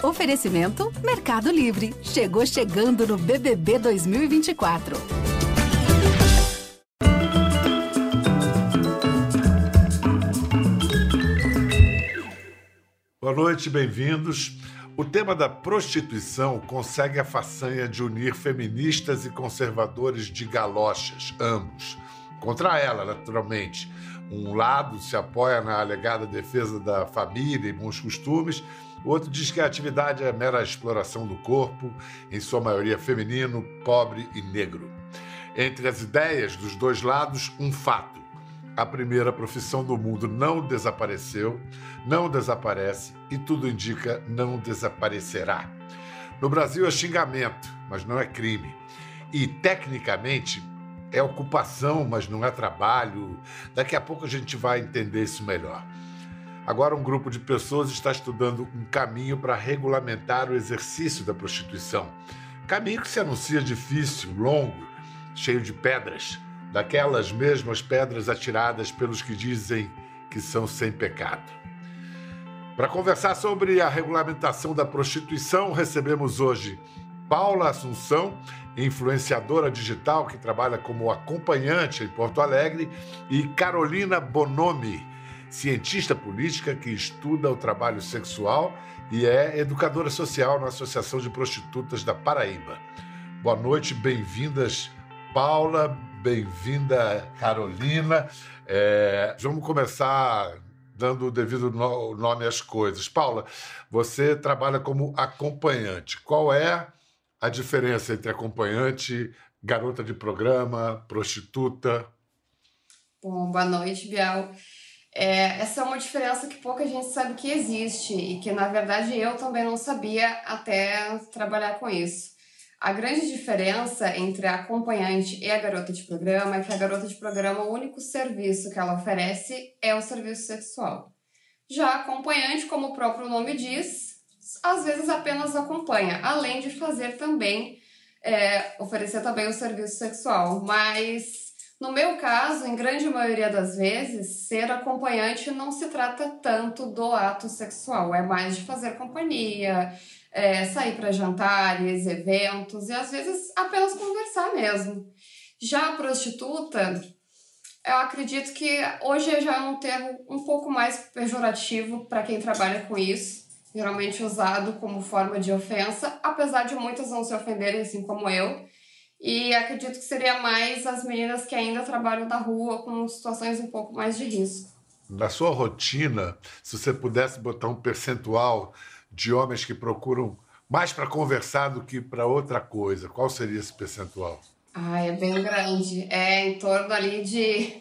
Oferecimento Mercado Livre. Chegou chegando no BBB 2024. Boa noite, bem-vindos. O tema da prostituição consegue a façanha de unir feministas e conservadores de galochas, ambos. Contra ela, naturalmente. Um lado se apoia na alegada defesa da família e bons costumes, o outro diz que a atividade é mera exploração do corpo, em sua maioria feminino, pobre e negro. Entre as ideias dos dois lados, um fato. A primeira profissão do mundo não desapareceu, não desaparece e tudo indica não desaparecerá. No Brasil é xingamento, mas não é crime. E, tecnicamente, é ocupação, mas não é trabalho. Daqui a pouco a gente vai entender isso melhor. Agora um grupo de pessoas está estudando um caminho para regulamentar o exercício da prostituição. Caminho que se anuncia difícil, longo, cheio de pedras. Daquelas mesmas pedras atiradas pelos que dizem que são sem pecado. Para conversar sobre a regulamentação da prostituição, recebemos hoje Paula Assunção, influenciadora digital que trabalha como acompanhante em Porto Alegre, e Carolina Bonomi, cientista política que estuda o trabalho sexual e é educadora social na Associação de Prostitutas da Paraíba. Boa noite, bem-vindas, Paula, bem-vinda, Carolina. Vamos começar dando o devido nome às coisas. Paula, você trabalha como acompanhante. Qual é a diferença entre acompanhante, garota de programa, prostituta? Bom, boa noite, Bial. Essa é uma diferença que pouca gente sabe que existe e que, na verdade, eu também não sabia até trabalhar com isso. A grande diferença entre a acompanhante e a garota de programa é que a garota de programa, o único serviço que ela oferece é o serviço sexual. Já a acompanhante, como o próprio nome diz, às vezes apenas acompanha, além de fazer também, oferecer também o serviço sexual. Mas, no meu caso, em grande maioria das vezes, ser acompanhante não se trata tanto do ato sexual, é mais de fazer companhia, sair para jantares, eventos e às vezes apenas conversar mesmo. Já a prostituta, eu acredito que hoje já é um termo um pouco mais pejorativo para quem trabalha com isso, geralmente usado como forma de ofensa, apesar de muitas não se ofenderem assim como eu. E acredito que seria mais as meninas que ainda trabalham na rua com situações um pouco mais de risco. Na sua rotina, se você pudesse botar um percentual de homens que procuram mais para conversar do que para outra coisa, qual seria esse percentual? É bem grande. É em torno ali de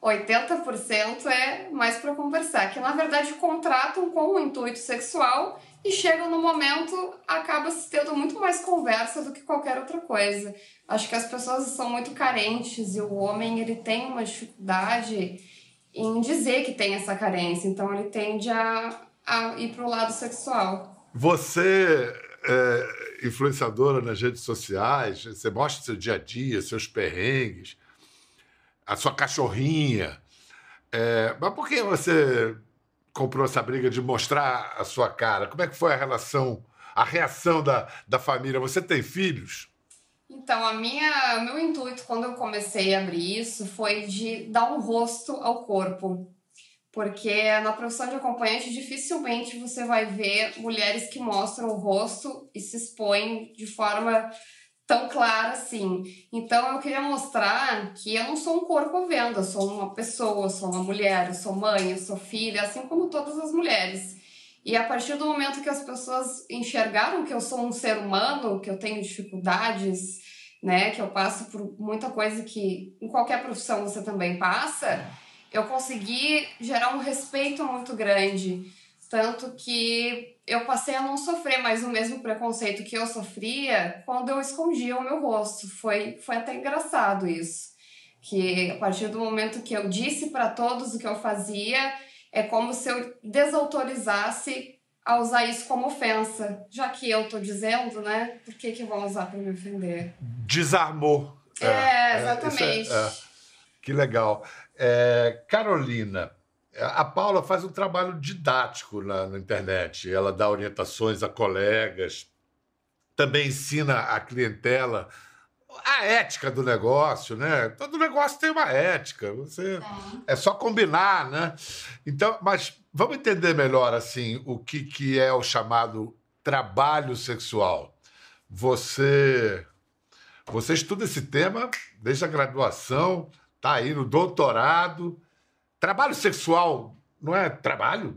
80% é mais para conversar, que na verdade contratam com o intuito sexual e chegam no momento, acaba se tendo muito mais conversa do que qualquer outra coisa. Acho que as pessoas são muito carentes e o homem ele tem uma dificuldade em dizer que tem essa carência, então ele tende a ir para o lado sexual. Você é influenciadora nas redes sociais, você mostra seu dia a dia, seus perrengues, a sua cachorrinha. Mas por que você comprou essa briga de mostrar a sua cara? Como é que foi a reação da família? Você tem filhos? Então, o meu intuito quando eu comecei a abrir isso foi de dar um rosto ao corpo. Porque na profissão de acompanhante dificilmente você vai ver mulheres que mostram o rosto e se expõem de forma tão clara assim. Então eu queria mostrar que eu não sou um corpo à venda, eu sou uma pessoa, eu sou uma mulher, eu sou mãe, eu sou filha, assim como todas as mulheres. E a partir do momento que as pessoas enxergaram que eu sou um ser humano, que eu tenho dificuldades, né, que eu passo por muita coisa que em qualquer profissão você também passa, eu consegui gerar um respeito muito grande, tanto que eu passei a não sofrer mais o mesmo preconceito que eu sofria quando eu escondia o meu rosto. Foi até engraçado isso, que a partir do momento que eu disse para todos o que eu fazia, é como se eu desautorizasse a usar isso como ofensa. Já que eu tô dizendo, né, por que vão usar para me ofender? Desarmou. Exatamente. Que legal. Carolina, A Paula faz um trabalho didático na internet. Ela dá orientações a colegas, também ensina a clientela a ética do negócio, né? Todo negócio tem uma ética. É só combinar, né? Então, mas vamos entender melhor assim o que é o chamado trabalho sexual. Você estuda esse tema desde a graduação, está aí no doutorado. Trabalho sexual não é trabalho?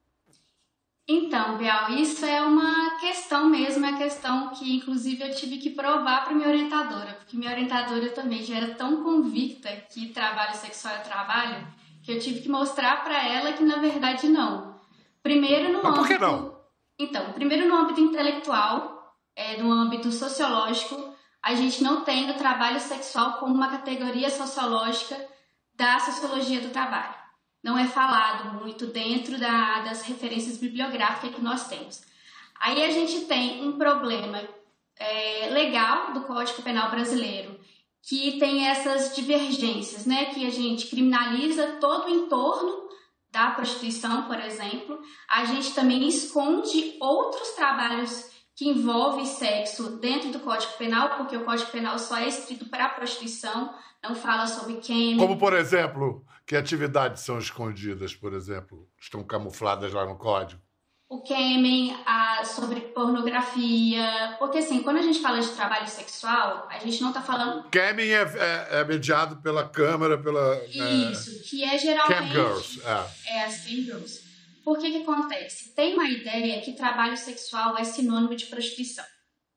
Então, Bial, isso é uma questão mesmo, é uma questão que, inclusive, eu tive que provar para minha orientadora, porque minha orientadora também já era tão convicta que trabalho sexual é trabalho, que eu tive que mostrar para ela que, na verdade, não. Primeiro no Mas por que não? Então, primeiro no âmbito intelectual, no âmbito sociológico, a gente não tem o trabalho sexual como uma categoria sociológica da sociologia do trabalho. Não é falado muito dentro das referências bibliográficas que nós temos. Aí a gente tem um problema legal do Código Penal brasileiro, que tem essas divergências, né? Que a gente criminaliza todo o entorno da prostituição, por exemplo. A gente também esconde outros trabalhos que envolvem sexo dentro do Código Penal, porque o Código Penal só é escrito para a prostituição, não fala sobre camming. Como, por exemplo, que atividades são escondidas, por exemplo, estão camufladas lá no código? O camming, sobre pornografia, porque assim, quando a gente fala de trabalho sexual, a gente não está falando... Camming é mediado pela Câmara, Isso, que é geralmente... Cam girls. As cam girls. Por que acontece? Tem uma ideia que trabalho sexual é sinônimo de prostituição.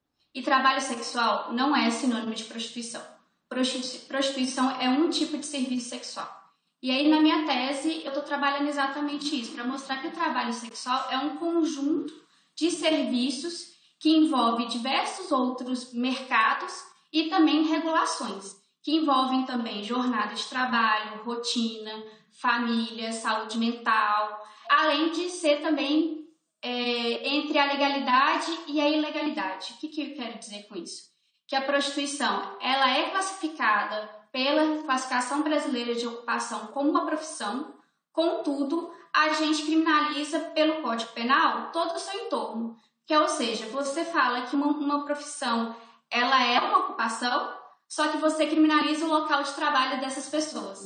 E trabalho sexual não é sinônimo de prostituição. Prostituição é um tipo de serviço sexual. E aí, na minha tese, eu estou trabalhando exatamente isso, para mostrar que o trabalho sexual é um conjunto de serviços que envolve diversos outros mercados e também regulações, que envolvem também jornada de trabalho, rotina, família, saúde mental, além de ser também entre a legalidade e a ilegalidade. O que eu quero dizer com isso? Que a prostituição ela é classificada pela classificação brasileira de ocupação como uma profissão, contudo, a gente criminaliza pelo Código Penal todo o seu entorno. Ou seja, você fala que uma profissão ela é uma ocupação, só que você criminaliza o local de trabalho dessas pessoas.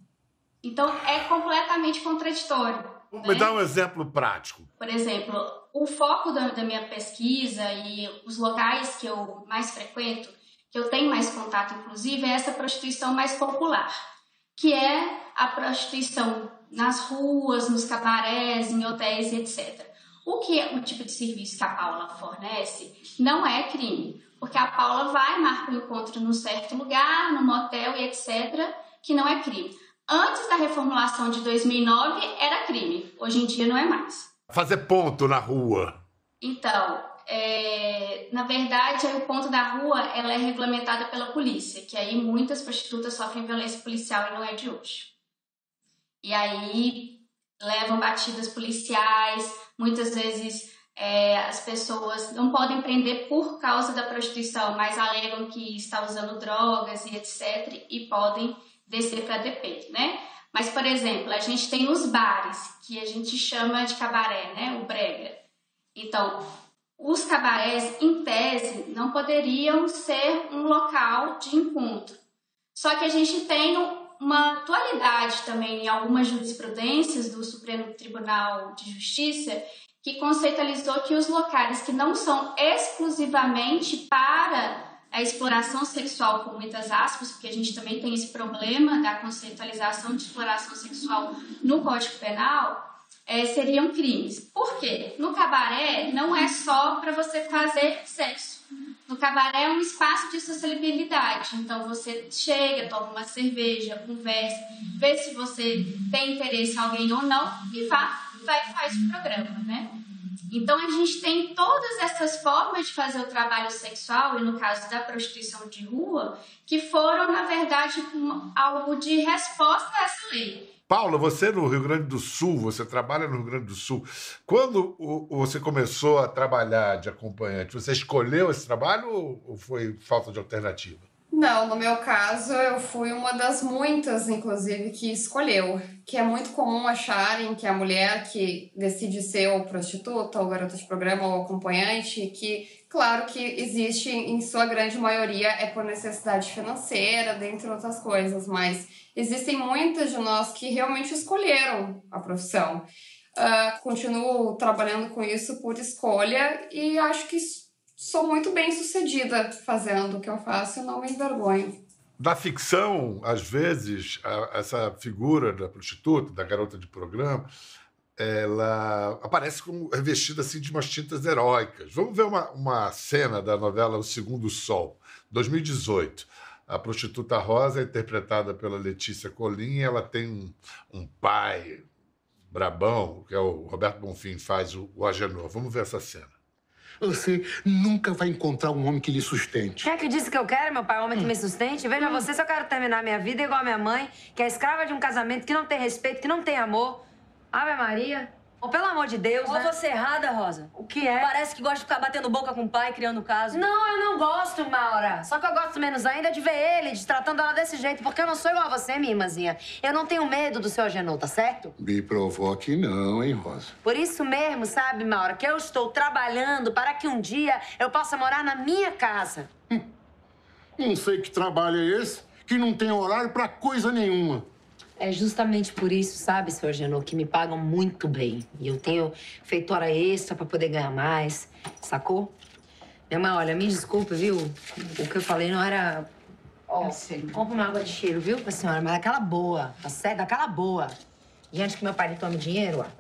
Então, é completamente contraditório. Me dá um exemplo prático. Por exemplo, o foco da minha pesquisa e os locais que eu mais frequento, que eu tenho mais contato, inclusive, é essa prostituição mais popular, que é a prostituição nas ruas, nos cabarés, em hotéis, etc. O que é o tipo de serviço que a Paula fornece não é crime, porque a Paula vai, marca um encontro num certo lugar, num motel e etc., que não é crime. Antes da reformulação de 2009, era crime. Hoje em dia, não é mais. Fazer ponto na rua. Então, na verdade, o ponto da rua ela é regulamentada pela polícia, que aí muitas prostitutas sofrem violência policial e não é de hoje. E aí levam batidas policiais, muitas vezes as pessoas não podem prender por causa da prostituição, mas alegam que está usando drogas e etc. e podem descer para DP, né? Mas, por exemplo, a gente tem os bares, que a gente chama de cabaré, né? O brega. Então, os cabarés, em tese, não poderiam ser um local de encontro. Só que a gente tem uma atualidade também em algumas jurisprudências do Supremo Tribunal de Justiça que conceitualizou que os locais que não são exclusivamente para a exploração sexual, com muitas aspas, porque a gente também tem esse problema da conceitualização de exploração sexual no Código Penal, seriam crimes. Por quê? No cabaré não é só para você fazer sexo. No cabaré é um espaço de sociabilidade. Então você chega, toma uma cerveja, conversa, vê se você tem interesse em alguém ou não e faz o programa, né? Então, a gente tem todas essas formas de fazer o trabalho sexual, e no caso da prostituição de rua, que foram, na verdade, algo de resposta a essa lei. Paula, você no Rio Grande do Sul, você trabalha no Rio Grande do Sul. Quando você começou a trabalhar de acompanhante, você escolheu esse trabalho ou foi falta de alternativa? Não, no meu caso, eu fui uma das muitas, inclusive, que escolheu. Que é muito comum acharem que a mulher que decide ser ou prostituta, ou garota de programa, ou acompanhante, que, claro que existe, em sua grande maioria, é por necessidade financeira, dentre outras coisas, mas existem muitas de nós que realmente escolheram a profissão. Continuo trabalhando com isso por escolha e acho que sou muito bem sucedida fazendo o que eu faço e não me envergonho. Na ficção, às vezes, essa figura da prostituta, da garota de programa, ela aparece como revestida assim, de umas tintas heróicas. Vamos ver uma cena da novela O Segundo Sol, 2018. A prostituta Rosa é interpretada pela Letícia Colim, ela tem um pai brabão, que é o Roberto Bonfim, faz o Agenor. Vamos ver essa cena. Você nunca vai encontrar um homem que lhe sustente. Quem é que disse que eu quero, meu pai, um homem que me sustente? Veja você, se eu quero terminar minha vida igual a minha mãe, que é escrava de um casamento que não tem respeito, que não tem amor. Ave Maria. Oh, pelo amor de Deus, né? Ou você errada, Rosa. O que é? Parece que gosta de ficar batendo boca com o pai, criando caso. Não, eu não gosto, Maura. Só que eu gosto menos ainda de ver ele, de tratando ela desse jeito, porque eu não sou igual a você, minha irmãzinha. Eu não tenho medo do seu Agenor, tá certo? Me provoque não, hein, Rosa? Por isso mesmo, sabe, Maura, que eu estou trabalhando para que um dia eu possa morar na minha casa. Não sei que trabalho é esse, que não tem horário pra coisa nenhuma. É justamente por isso, sabe, seu Agenor, que me pagam muito bem. E eu tenho feito hora extra pra poder ganhar mais, sacou? Minha mãe, olha, me desculpe, viu? O que eu falei não era... Ó, compra uma água de cheiro, viu, pra senhora? Mas daquela boa, tá certo? Daquela boa. E antes que meu pai lhe tome dinheiro, ó.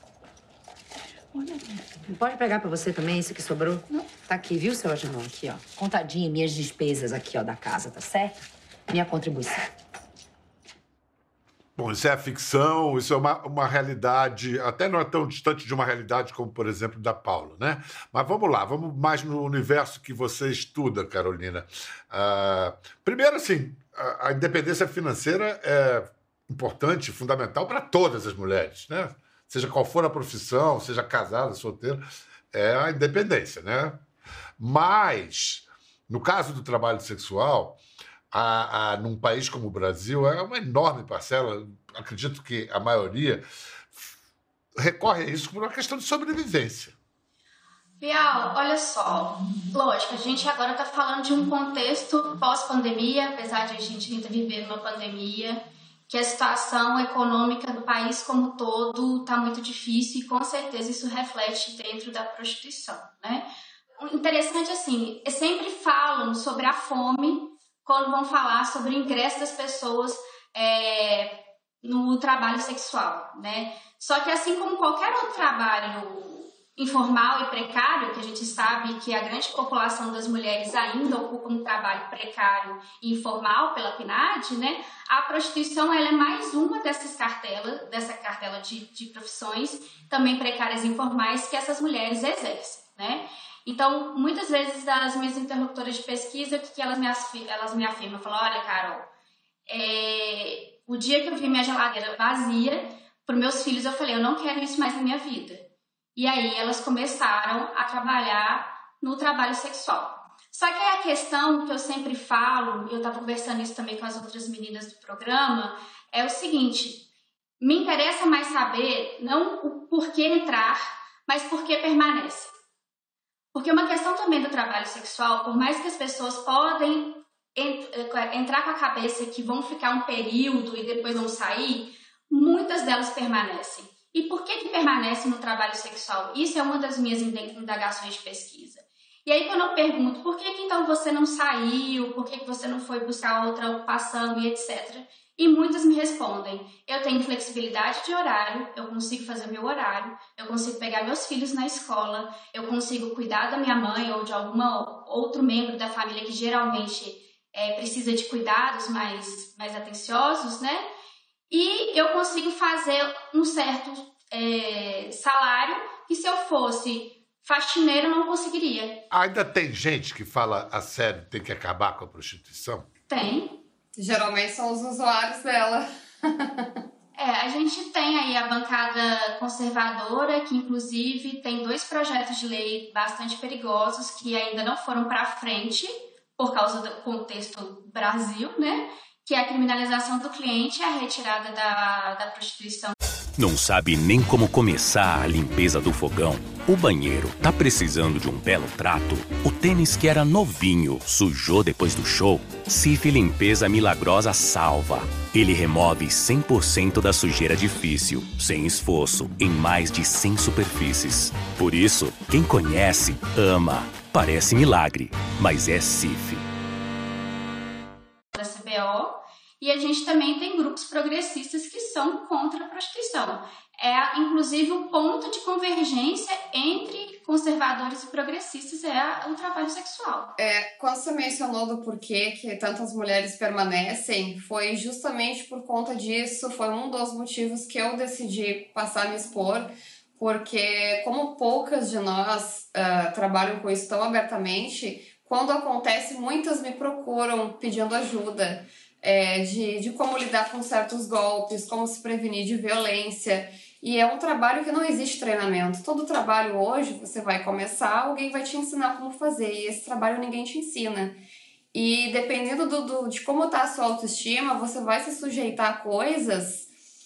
Pode pegar pra você também, isso que sobrou? Não. Tá aqui, viu, seu Agenor? Aqui, ó. Contadinho, minhas despesas aqui, ó, da casa, tá certo? Minha contribuição. Bom, isso é a ficção, isso é uma realidade, até não é tão distante de uma realidade como, por exemplo, da Paula, né? Mas vamos lá, vamos mais no universo que você estuda, Carolina. Primeiro, assim, a independência financeira é importante, fundamental para todas as mulheres, né? Seja qual for a profissão, seja casada, solteira, é a independência, né? Mas, no caso do trabalho sexual... num país como o Brasil, é uma enorme parcela, acredito que a maioria recorre a isso por uma questão de sobrevivência. Bial, olha só, lógico, a gente agora está falando de um contexto pós-pandemia, apesar de a gente ainda viver uma pandemia, que a situação econômica do país como um todo está muito difícil e com certeza isso reflete dentro da prostituição, né? O interessante, assim, sempre falam sobre a fome quando vão falar sobre o ingresso das pessoas no trabalho sexual, né? Só que assim como qualquer outro trabalho informal e precário, que a gente sabe que a grande população das mulheres ainda ocupa um trabalho precário e informal pela PNAD, né? A prostituição ela é mais uma dessa cartela de profissões, também precárias e informais, que essas mulheres exercem, né? Então, muitas vezes, as minhas interlocutoras de pesquisa, o que elas me afirmam? Falam, olha, Carol, o dia que eu vi minha geladeira vazia, para os meus filhos, eu falei, eu não quero isso mais na minha vida. E aí, elas começaram a trabalhar no trabalho sexual. Só que a questão que eu sempre falo, e eu estava conversando isso também com as outras meninas do programa, é o seguinte, me interessa mais saber, não o porquê entrar, mas por que permanece. Porque uma questão também do trabalho sexual, por mais que as pessoas podem entrar com a cabeça que vão ficar um período e depois vão sair, muitas delas permanecem. E por que permanecem no trabalho sexual? Isso é uma das minhas indagações de pesquisa. E aí quando eu pergunto, por que então você não saiu, por que você não foi buscar outra ocupação e etc., e muitas me respondem, eu tenho flexibilidade de horário, eu consigo fazer meu horário, eu consigo pegar meus filhos na escola, eu consigo cuidar da minha mãe ou de algum outro membro da família que geralmente precisa de cuidados mais atenciosos, né? E eu consigo fazer um certo salário que se eu fosse faxineiro eu não conseguiria. Ainda tem gente que fala a sério, tem que acabar com a prostituição? Tem. Geralmente são os usuários dela. A gente tem aí a bancada conservadora, que inclusive tem 2 projetos de lei bastante perigosos que ainda não foram para frente, por causa do contexto Brasil, né? Que é a criminalização do cliente e a retirada da prostituição. Não sabe nem como começar a limpeza do fogão? O banheiro tá precisando de um belo trato? O tênis que era novinho sujou depois do show? Cif Limpeza Milagrosa salva. Ele remove 100% da sujeira difícil, sem esforço, em mais de 100 superfícies. Por isso, quem conhece, ama. Parece milagre, mas é Cif. Da CBO, e a gente também tem grupos progressistas que são contra a prostituição. É, inclusive, o ponto de convergência entre conservadores e progressistas é o trabalho sexual. Quando você mencionou do porquê que tantas mulheres permanecem, foi justamente por conta disso, foi um dos motivos que eu decidi passar a me expor, porque como poucas de nós trabalham com isso tão abertamente, quando acontece, muitas me procuram pedindo ajuda de como lidar com certos golpes, como se prevenir de violência. E é um trabalho que não existe treinamento. Todo trabalho hoje, você vai começar, alguém vai te ensinar como fazer. E esse trabalho ninguém te ensina. E dependendo de como está a sua autoestima, você vai se sujeitar a coisas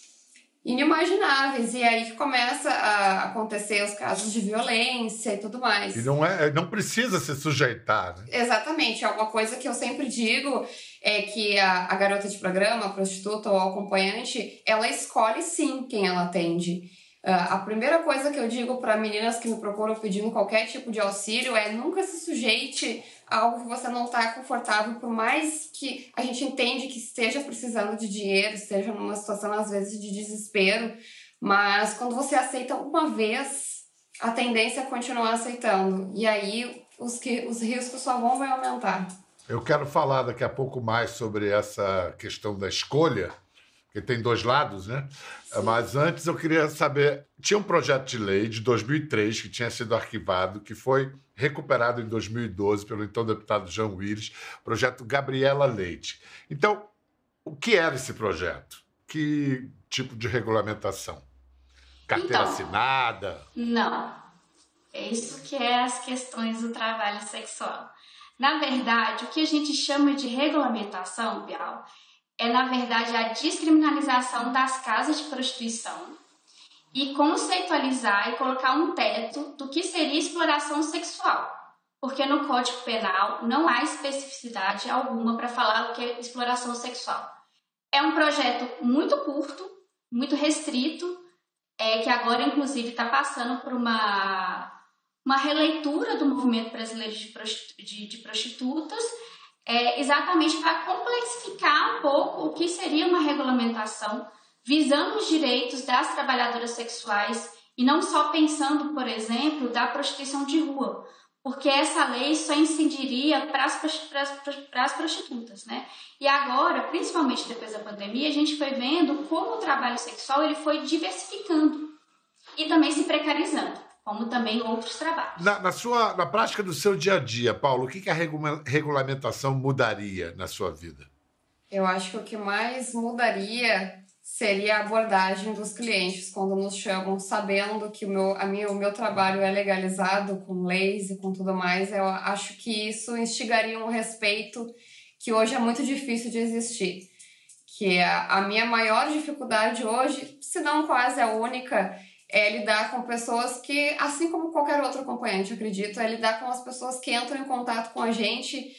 inimagináveis. E aí que começa a acontecer os casos de violência e tudo mais. E não precisa se sujeitar, né? Exatamente. É uma coisa que eu sempre digo, é que a garota de programa, a prostituta ou a acompanhante, ela escolhe sim quem ela atende. A primeira coisa que eu digo para meninas que me procuram pedindo qualquer tipo de auxílio é nunca se sujeite a algo que você não está confortável, por mais que a gente entende que esteja precisando de dinheiro, esteja numa situação às vezes de desespero, mas quando você aceita uma vez, a tendência é continuar aceitando, e aí os riscos só vão aumentar. Eu quero falar daqui a pouco mais sobre essa questão da escolha, que tem dois lados, né? Sim. Mas antes eu queria saber, tinha um projeto de lei de 2003 que tinha sido arquivado, que foi recuperado em 2012 pelo então deputado João Willis, projeto Gabriela Leite. Então, o que era esse projeto? Que tipo de regulamentação? Carteira assinada? Não. É isso que é as questões do trabalho sexual. Na verdade, o que a gente chama de regulamentação, Bial, é, na verdade, a descriminalização das casas de prostituição e conceitualizar e colocar um teto do que seria exploração sexual. Porque no Código Penal não há especificidade alguma para falar o que é exploração sexual. É um projeto muito curto, muito restrito, que agora, inclusive, está passando por uma releitura do movimento brasileiro de prostitutas, exatamente para complexificar um pouco o que seria uma regulamentação visando os direitos das trabalhadoras sexuais e não só pensando, por exemplo, da prostituição de rua, porque essa lei só incidiria para as prostitutas, né? E agora, principalmente depois da pandemia, a gente foi vendo como o trabalho sexual ele foi diversificando e também se precarizando, como também outros trabalhos. Na prática do seu dia a dia, Paulo, o que a regulamentação mudaria na sua vida? Eu acho que o que mais mudaria seria a abordagem dos clientes quando nos chamam sabendo que o meu trabalho é legalizado com leis e com tudo mais. Eu acho que isso instigaria um respeito que hoje é muito difícil de existir. Que a minha maior dificuldade hoje, se não quase a única, é lidar com pessoas que, assim como qualquer outro acompanhante, acredito, é lidar com as pessoas que entram em contato com a gente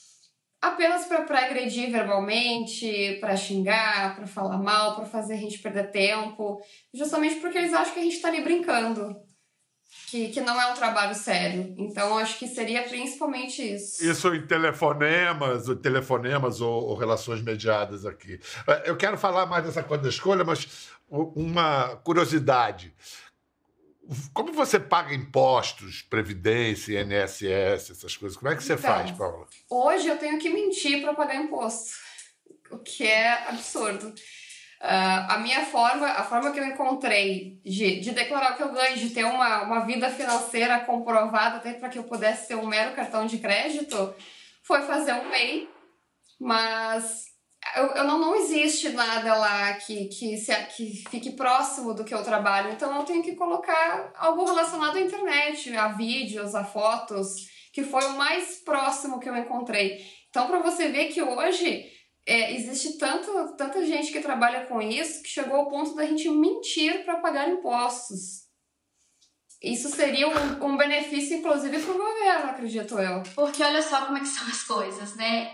apenas para agredir verbalmente, para xingar, para falar mal, para fazer a gente perder tempo, justamente porque eles acham que a gente está ali brincando, que não é um trabalho sério. Então, acho que seria principalmente isso. Isso em telefonemas ou relações mediadas aqui. Eu quero falar mais dessa coisa da escolha, mas uma curiosidade. Como você paga impostos, previdência, INSS, essas coisas? Como é que você faz, Paula? Hoje eu tenho que mentir para pagar imposto, o que é absurdo. A forma que eu encontrei de declarar o que eu ganho, de ter uma vida financeira comprovada, até para que eu pudesse ter um mero cartão de crédito, foi fazer um MEI, mas não existe nada lá que fique próximo do que eu trabalho, então eu tenho que colocar algo relacionado à internet, a vídeos, a fotos. que foi o mais próximo que eu encontrei. Então, para você ver que hoje existe tanta gente que trabalha com isso que chegou ao ponto da gente mentir para pagar impostos. Isso seria um benefício, inclusive, para o governo, acredito eu. Porque olha só como é que são as coisas, né?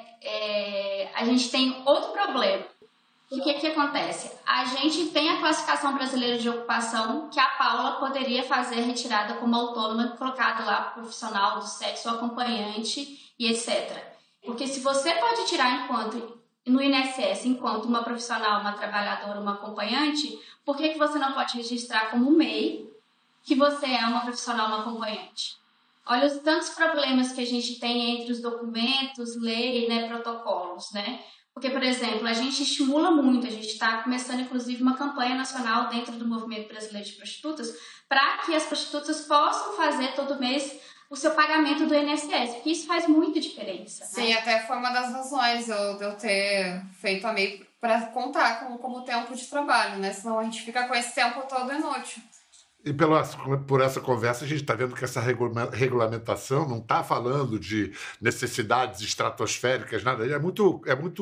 A gente tem outro problema. O que acontece? A gente tem a classificação brasileira de ocupação que a Paula poderia fazer retirada como autônoma, colocado lá profissional do sexo, acompanhante e etc. Porque se você pode tirar no INSS enquanto uma profissional, uma trabalhadora, uma acompanhante, por que você não pode registrar como MEI que você é uma profissional, uma acompanhante? Olha os tantos problemas que a gente tem entre os documentos, lei, né, protocolos, né? Porque, por exemplo, a gente estimula muito, a gente está começando, inclusive, uma campanha nacional dentro do Movimento Brasileiro de Prostitutas para que as prostitutas possam fazer todo mês o seu pagamento do INSS, porque isso faz muita diferença. Sim, né? até foi uma das razões eu ter feito a MEI para contar como tempo de trabalho, né? Senão a gente fica com esse tempo todo inútil. E por essa conversa, a gente está vendo que essa regulamentação não está falando de necessidades estratosféricas, nada. É muito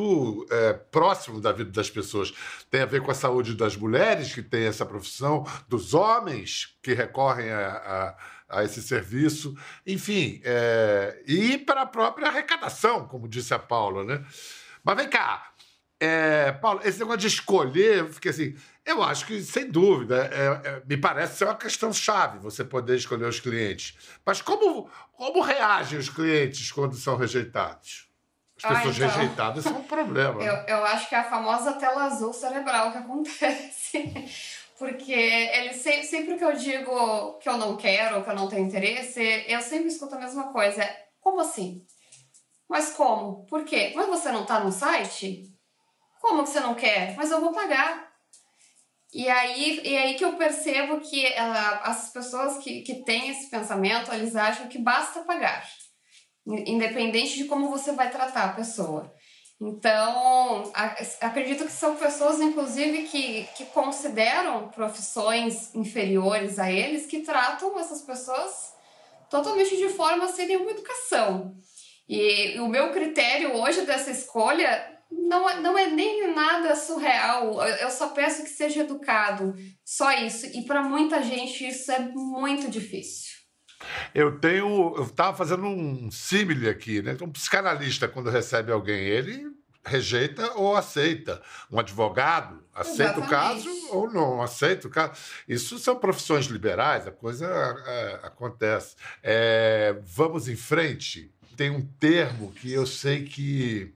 próximo da vida das pessoas. Tem a ver com a saúde das mulheres que têm essa profissão, dos homens que recorrem a esse serviço, enfim, e para a própria arrecadação, como disse a Paula, né? Mas vem cá, Paulo, esse negócio de escolher, eu fiquei assim, eu acho que, sem dúvida, me parece ser uma questão chave você poder escolher os clientes. Mas como reagem os clientes quando são rejeitados? As pessoas rejeitadas são um problema. Eu acho que é a famosa tela azul cerebral que acontece. Porque eles sempre que eu digo que eu não quero, que eu não tenho interesse, eu sempre escuto a mesma coisa. Como assim? Mas como? Por quê? Mas você não está no site? Como que você não quer? Mas eu vou pagar. E aí que eu percebo que as pessoas que têm esse pensamento, eles acham que basta pagar, independente de como você vai tratar a pessoa. Então, acredito que são pessoas, inclusive, que consideram profissões inferiores a eles, que tratam essas pessoas totalmente de forma sem nenhuma educação. E o meu critério hoje dessa escolha não é nem nada surreal. Eu só peço que seja educado. Só isso. E para muita gente isso é muito difícil. Eu estava fazendo um símile aqui, né? Um psicanalista, quando recebe alguém, ele rejeita ou aceita. Um advogado aceita o caso ou não aceita o caso. Isso são profissões liberais, a coisa acontece. Vamos em frente. Tem um termo que eu sei que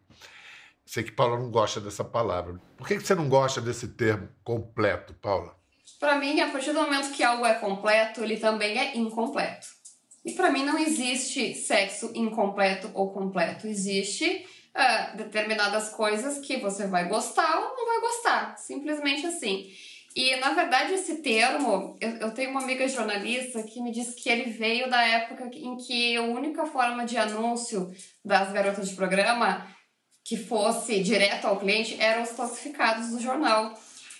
Paula não gosta dessa palavra. Por que você não gosta desse termo completo, Paula? Para mim, a partir do momento que algo é completo, ele também é incompleto. E para mim não existe sexo incompleto ou completo. Existe determinadas coisas que você vai gostar ou não vai gostar. Simplesmente assim. E, na verdade, esse termo... Eu tenho uma amiga jornalista que me disse que ele veio da época em que a única forma de anúncio das garotas de programa que fosse direto ao cliente eram os classificados do jornal.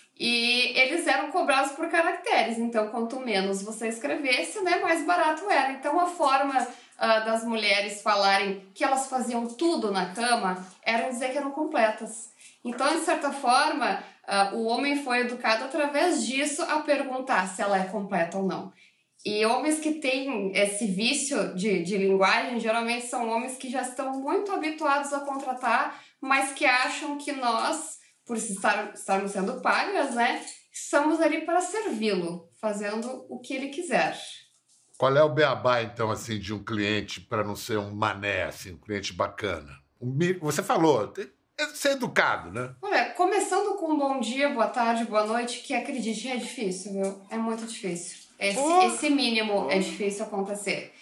E eles eram cobrados por caracteres, então quanto menos você escrevesse, né, mais barato era. Então a forma das mulheres falarem que elas faziam tudo na cama era dizer que eram completas. Então, de certa forma, o homem foi educado através disso a perguntar se ela é completa ou não. E homens que têm esse vício de linguagem, geralmente são homens que já estão muito habituados a contratar, mas que acham que nós, por estarmos sendo pagas, né, estamos ali para servi-lo, fazendo o que ele quiser. Qual é o beabá, então, assim, de um cliente, para não ser um mané, assim, um cliente bacana? Você falou, ser educado, né? Olha, começando com bom dia, boa tarde, boa noite, que acredite, é difícil, viu? É muito difícil. Esse mínimo é difícil acontecer.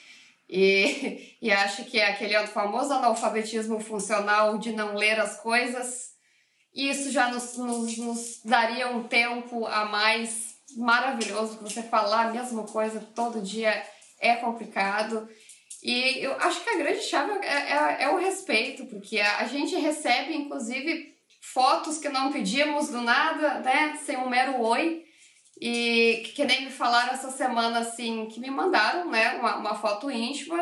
E acho que é aquele famoso analfabetismo funcional de não ler as coisas. Isso já nos daria um tempo a mais maravilhoso. Você falar a mesma coisa todo dia é complicado. E eu acho que a grande chave é o respeito, porque a gente recebe, inclusive, fotos que não pedimos do nada, né? Sem um mero oi. E que nem me falaram essa semana, assim, que me mandaram, né, uma foto íntima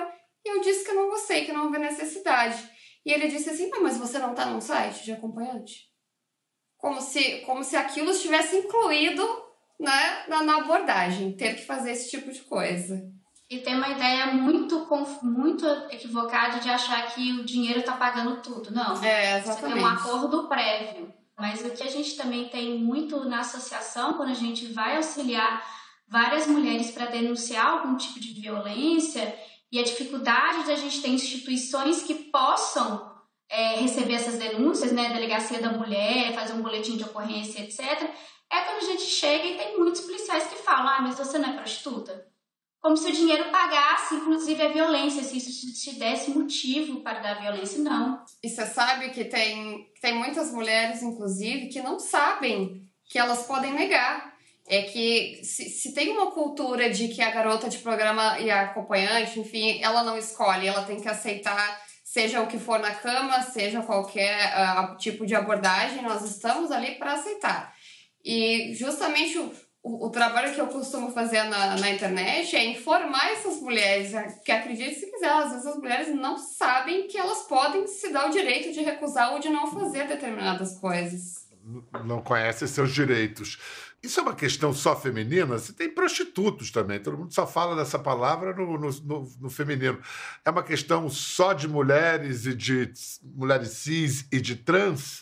E eu disse que eu não gostei, que não havia necessidade. E ele disse assim, mas você não está num site de acompanhante? Como se aquilo estivesse incluído, né, na abordagem, ter que fazer esse tipo de coisa. E tem uma ideia muito equivocada de achar que o dinheiro está pagando tudo. Não, exatamente. Você tem um acordo prévio. Mas o que a gente também tem muito na associação, quando a gente vai auxiliar várias mulheres para denunciar algum tipo de violência, e a dificuldade da gente ter instituições que possam receber essas denúncias, né, Delegacia da Mulher, fazer um boletim de ocorrência, etc., é quando a gente chega e tem muitos policiais que falam, mas você não é prostituta? Como se o dinheiro pagasse, inclusive, a violência, se isso te desse motivo para dar violência, não. E você sabe que tem muitas mulheres, inclusive, que não sabem que elas podem negar. É que se tem uma cultura de que a garota de programa e a acompanhante, enfim, ela não escolhe, ela tem que aceitar, seja o que for na cama, seja qualquer tipo de abordagem, nós estamos ali para aceitar. E justamente o trabalho que eu costumo fazer na internet é informar essas mulheres, que acreditem se quiser, às vezes as mulheres não sabem que elas podem se dar o direito de recusar ou de não fazer determinadas coisas. Não conhecem seus direitos. Isso é uma questão só feminina? Você tem prostitutos também, todo mundo só fala dessa palavra no feminino. É uma questão só de mulheres e de mulheres cis e de trans?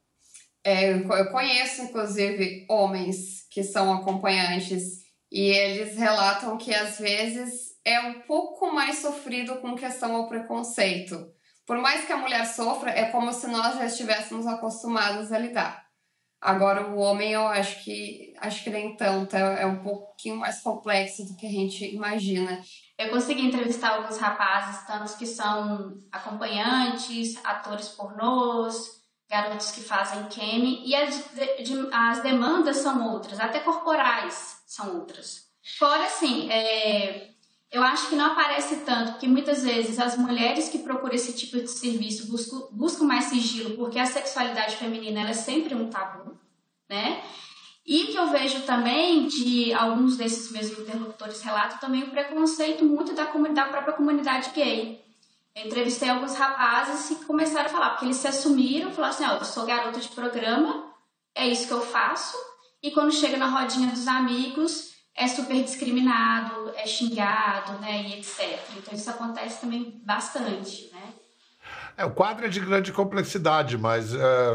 Eu conheço, inclusive, homens que são acompanhantes e eles relatam que, às vezes, é um pouco mais sofrido com questão ao preconceito. Por mais que a mulher sofra, é como se nós já estivéssemos acostumados a lidar. Agora, o homem, eu acho que nem tanto, é um pouquinho mais complexo do que a gente imagina. Eu consegui entrevistar alguns rapazes, tantos que são acompanhantes, atores pornôs, garotos que fazem cam, e as demandas são outras, até corporais são outras. Fora, assim, eu acho que não aparece tanto, porque muitas vezes as mulheres que procuram esse tipo de serviço buscam mais sigilo, porque a sexualidade feminina ela é sempre um tabu, né? E que eu vejo também de alguns desses meus interlocutores relatam também o preconceito muito da própria comunidade gay. Eu entrevistei alguns rapazes que começaram a falar, porque eles se assumiram, falaram assim, eu sou garota de programa, é isso que eu faço, e quando chega na rodinha dos amigos, é super discriminado, é xingado, né, e etc. Então isso acontece também bastante, né? O quadro é de grande complexidade, mas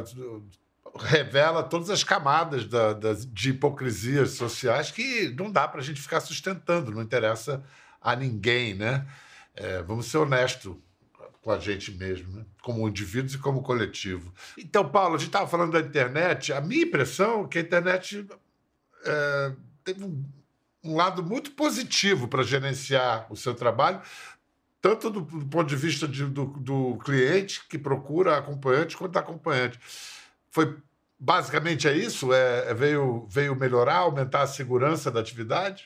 revela todas as camadas de hipocrisias sociais que não dá para a gente ficar sustentando, não interessa a ninguém, né? Vamos ser honestos com a gente mesmo, né? Como indivíduos e como coletivo. Então, Paulo, a gente estava falando da internet. A minha impressão é que a internet teve um lado muito positivo para gerenciar o seu trabalho, tanto do ponto de vista do cliente que procura acompanhante, quanto da acompanhante. Foi basicamente isso? Veio melhorar, aumentar a segurança da atividade?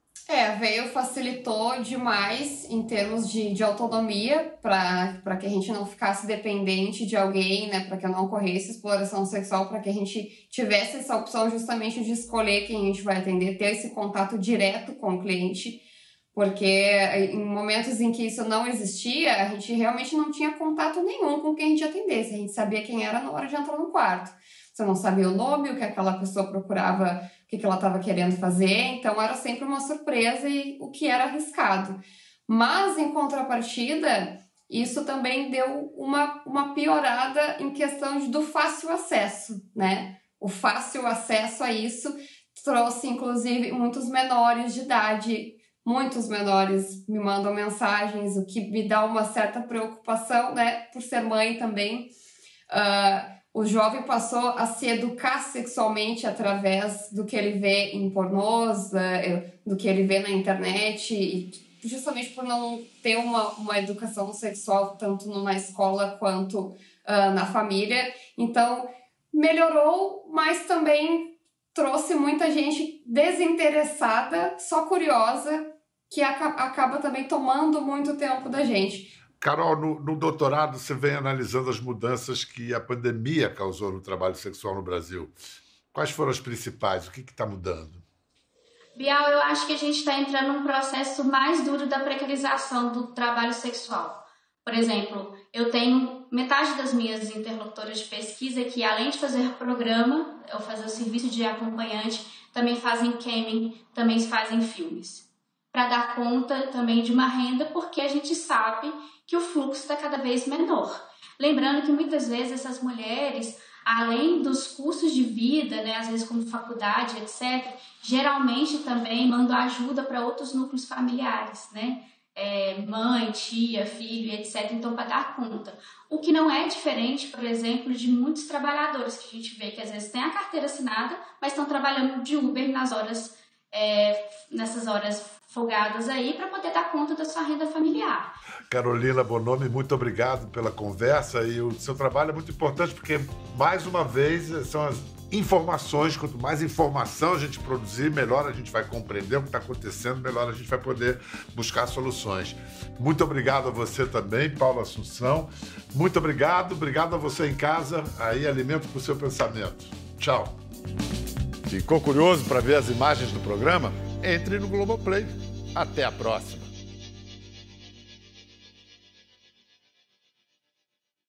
Facilitou demais em termos de autonomia para que a gente não ficasse dependente de alguém, né, para que não ocorresse exploração sexual, para que a gente tivesse essa opção justamente de escolher quem a gente vai atender, ter esse contato direto com o cliente, porque em momentos em que isso não existia, a gente realmente não tinha contato nenhum com quem a gente atendesse, a gente sabia quem era na hora de entrar no quarto. Você não sabia o nome, o que aquela pessoa procurava, o que ela estava querendo fazer, então era sempre uma surpresa e o que era arriscado. Mas, em contrapartida, isso também deu uma piorada em questão do fácil acesso, né? O fácil acesso a isso trouxe, inclusive, muitos menores de idade, muitos menores me mandam mensagens, o que me dá uma certa preocupação, né? Por ser mãe também. O jovem passou a se educar sexualmente através do que ele vê em pornôs, do que ele vê na internet, e justamente por não ter uma educação sexual tanto na escola quanto na família. Então, melhorou, mas também trouxe muita gente desinteressada, só curiosa, que acaba também tomando muito tempo da gente. Carol, no doutorado você vem analisando as mudanças que a pandemia causou no trabalho sexual no Brasil. Quais foram as principais? O que está mudando? Bial, eu acho que a gente está entrando num processo mais duro da precarização do trabalho sexual. Por exemplo, eu tenho metade das minhas interlocutoras de pesquisa que, além de fazer programa, ou fazer o serviço de acompanhante, também fazem camming, também fazem filmes. Para dar conta também de uma renda, porque a gente sabe que o fluxo está cada vez menor. Lembrando que muitas vezes essas mulheres, além dos custos de vida, né, às vezes como faculdade, etc., geralmente também mandam ajuda para outros núcleos familiares, né? Mãe, tia, filho, etc. Então, para dar conta. O que não é diferente, por exemplo, de muitos trabalhadores que a gente vê que às vezes têm a carteira assinada, mas estão trabalhando de Uber nessas horas folgadas aí para poder dar conta da sua renda familiar. Carolina Bonomi, muito obrigado pela conversa, e o seu trabalho é muito importante porque, mais uma vez, são as informações. Quanto mais informação a gente produzir, melhor a gente vai compreender o que está acontecendo, melhor a gente vai poder buscar soluções. Muito obrigado a você também, Paula Assunção. Muito obrigado a você em casa, aí alimento para o seu pensamento. Tchau. Ficou curioso para ver as imagens do programa? Entre no Globoplay. Até a próxima.